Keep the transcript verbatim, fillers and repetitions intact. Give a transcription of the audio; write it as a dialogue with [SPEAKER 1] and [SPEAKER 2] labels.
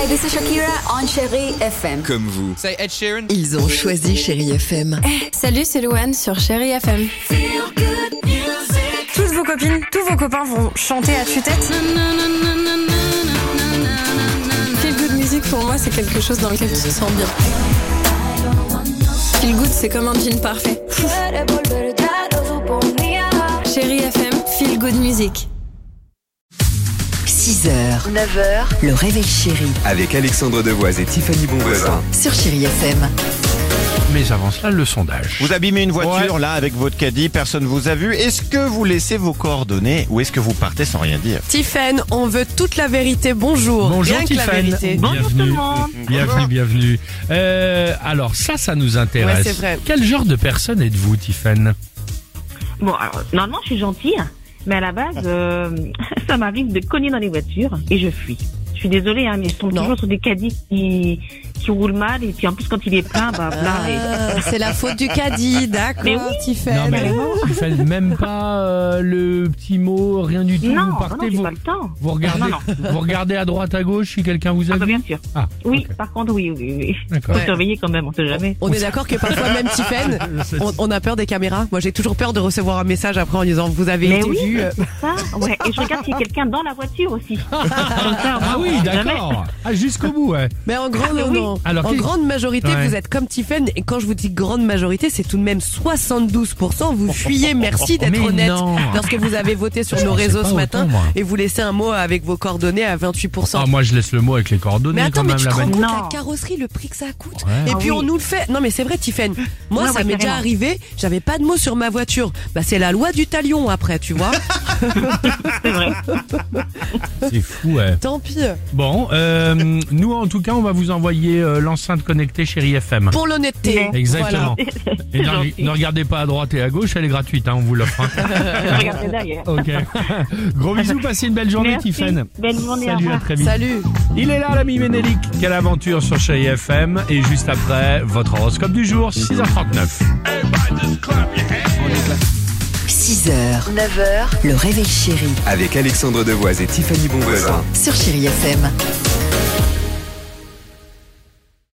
[SPEAKER 1] this is Shakira on Chérie F M.
[SPEAKER 2] Comme vous.
[SPEAKER 3] Say Ed Sheeran.
[SPEAKER 4] Ils ont choisi Chérie F M.
[SPEAKER 5] Hey, salut, c'est Louane sur Chérie F M.
[SPEAKER 6] Toutes vos copines, tous vos copains vont chanter à tue-tête.
[SPEAKER 5] Feel good music pour moi, c'est quelque chose dans lequel tu te sens bien. Feel good, c'est comme un jean parfait. Chérie F M, feel good music.
[SPEAKER 4] six heures, neuf heures, le réveil chéri
[SPEAKER 2] Avec Alexandre Devoise et Tiffany Bonvoisin.
[SPEAKER 4] sur Chérie F M.
[SPEAKER 7] Mais avant cela, le sondage.
[SPEAKER 8] Vous abîmez une voiture
[SPEAKER 7] Ouais.
[SPEAKER 8] là avec votre caddie, personne vous a vu. Est-ce que vous laissez vos coordonnées ou est-ce que vous partez sans rien dire?
[SPEAKER 9] Tiffen, on veut toute la vérité. Bonjour.
[SPEAKER 7] Bonjour
[SPEAKER 9] Rien que la
[SPEAKER 7] Tiffany.
[SPEAKER 9] vérité.
[SPEAKER 7] Bienvenue. Bienvenue, bienvenue. Euh, alors ça, ça nous intéresse.
[SPEAKER 9] Ouais, c'est vrai.
[SPEAKER 7] Quel genre de personne êtes-vous, Tiffen?
[SPEAKER 10] Bon, alors, normalement, je suis gentille, mais à la base, euh, ça m'arrive de cogner dans les voitures et je fuis. Je suis désolée, hein, mais je tombe
[SPEAKER 9] Non.
[SPEAKER 10] toujours sur des caddies qui, qui roulent mal et puis en plus, quand il est plein, bah, là, et...
[SPEAKER 9] Ah, c'est la faute du caddie, d'accord,
[SPEAKER 10] Mais oui.
[SPEAKER 9] Tiffen.
[SPEAKER 7] Non mais Tiffen, même pas euh, le petit mot, rien du tout.
[SPEAKER 10] Non,
[SPEAKER 7] vous
[SPEAKER 10] non,
[SPEAKER 7] partez,
[SPEAKER 10] non, j'ai
[SPEAKER 7] vous,
[SPEAKER 10] pas le temps.
[SPEAKER 7] vous regardez,
[SPEAKER 10] Non, non.
[SPEAKER 7] vous regardez à droite, à gauche si quelqu'un vous a
[SPEAKER 10] Ah, bah,
[SPEAKER 7] vu.
[SPEAKER 10] bien sûr.
[SPEAKER 7] Ah,
[SPEAKER 10] Oui,
[SPEAKER 7] ok.
[SPEAKER 10] par contre, oui, oui, oui.
[SPEAKER 7] D'accord.
[SPEAKER 10] Faut
[SPEAKER 9] Ouais.
[SPEAKER 10] surveiller quand même, on sait jamais.
[SPEAKER 9] On est d'accord que parfois, même Tiffen, on, on a peur des caméras. Moi, j'ai toujours peur de recevoir un message après en disant vous avez
[SPEAKER 10] Mais
[SPEAKER 9] été
[SPEAKER 10] oui,
[SPEAKER 9] vu. euh.
[SPEAKER 10] ça, ouais. Et je regarde s'il y a quelqu'un dans la voiture aussi. Comme ça,
[SPEAKER 7] Ah
[SPEAKER 10] moi,
[SPEAKER 7] oui,
[SPEAKER 10] on sait jamais.
[SPEAKER 7] d'accord. Ah, jusqu'au bout, ouais.
[SPEAKER 9] Mais en grande,
[SPEAKER 10] Ah, oui.
[SPEAKER 9] non.
[SPEAKER 7] Alors,
[SPEAKER 9] en
[SPEAKER 7] qui-
[SPEAKER 9] grande majorité,
[SPEAKER 7] Ouais.
[SPEAKER 9] vous êtes comme Tiffen. Et quand je vous dis grande majorité, c'est tout de même soixante-douze pour cent. Vous fuyez, merci d'être
[SPEAKER 7] Mais
[SPEAKER 9] honnête.
[SPEAKER 7] non.
[SPEAKER 9] Lorsque vous avez voté sur
[SPEAKER 7] Je
[SPEAKER 9] nos
[SPEAKER 7] pensais
[SPEAKER 9] réseaux
[SPEAKER 7] pas
[SPEAKER 9] ce matin
[SPEAKER 7] autant, moi.
[SPEAKER 9] et vous laissez un mot avec vos coordonnées à vingt-huit pour cent.
[SPEAKER 7] Ah, moi je laisse le mot avec les coordonnées
[SPEAKER 9] Mais attends,
[SPEAKER 7] quand
[SPEAKER 9] mais
[SPEAKER 7] même
[SPEAKER 9] tu te
[SPEAKER 7] la
[SPEAKER 9] rends
[SPEAKER 7] bagnole.
[SPEAKER 9] compte
[SPEAKER 10] Non.
[SPEAKER 9] la carrosserie, le prix que ça coûte.
[SPEAKER 7] Ouais.
[SPEAKER 9] Et
[SPEAKER 10] Ah
[SPEAKER 9] puis
[SPEAKER 10] oui.
[SPEAKER 9] on nous le fait. Non mais c'est vrai, Tiffen. Moi,
[SPEAKER 10] Ouais,
[SPEAKER 9] ça
[SPEAKER 10] ouais,
[SPEAKER 9] m'est déjà
[SPEAKER 10] carrément.
[SPEAKER 9] arrivé. J'avais pas de mots sur ma voiture. Bah c'est la loi du talion après, tu vois.
[SPEAKER 10] C'est vrai.
[SPEAKER 7] C'est fou, ouais.
[SPEAKER 9] Tant pis.
[SPEAKER 7] Bon, euh, nous en tout cas, on va vous envoyer euh, l'enceinte connectée Chérie F M.
[SPEAKER 9] Pour l'honnêteté.
[SPEAKER 7] Exactement.
[SPEAKER 10] C'est
[SPEAKER 7] Et ne,
[SPEAKER 10] gentil.
[SPEAKER 7] ne regardez pas à droite et à gauche, elle est gratuite, hein, on vous l'offre. hein.
[SPEAKER 10] Regardez derrière.
[SPEAKER 7] Ok. Gros bisous, passez une belle journée,
[SPEAKER 10] Merci.
[SPEAKER 7] Tiffen.
[SPEAKER 10] Belle journée, au
[SPEAKER 7] Salut, à
[SPEAKER 10] revoir.
[SPEAKER 7] très vite.
[SPEAKER 9] Salut.
[SPEAKER 7] Il est là, l'ami Ménélique. Quelle aventure sur Chérie F M. Et juste après, votre horoscope du jour, six heures trente-neuf.
[SPEAKER 4] six heures, neuf heures, le réveil chéri
[SPEAKER 2] Avec Alexandre Devoise et Tiffany Bonvoisin.
[SPEAKER 4] sur Chérie F M.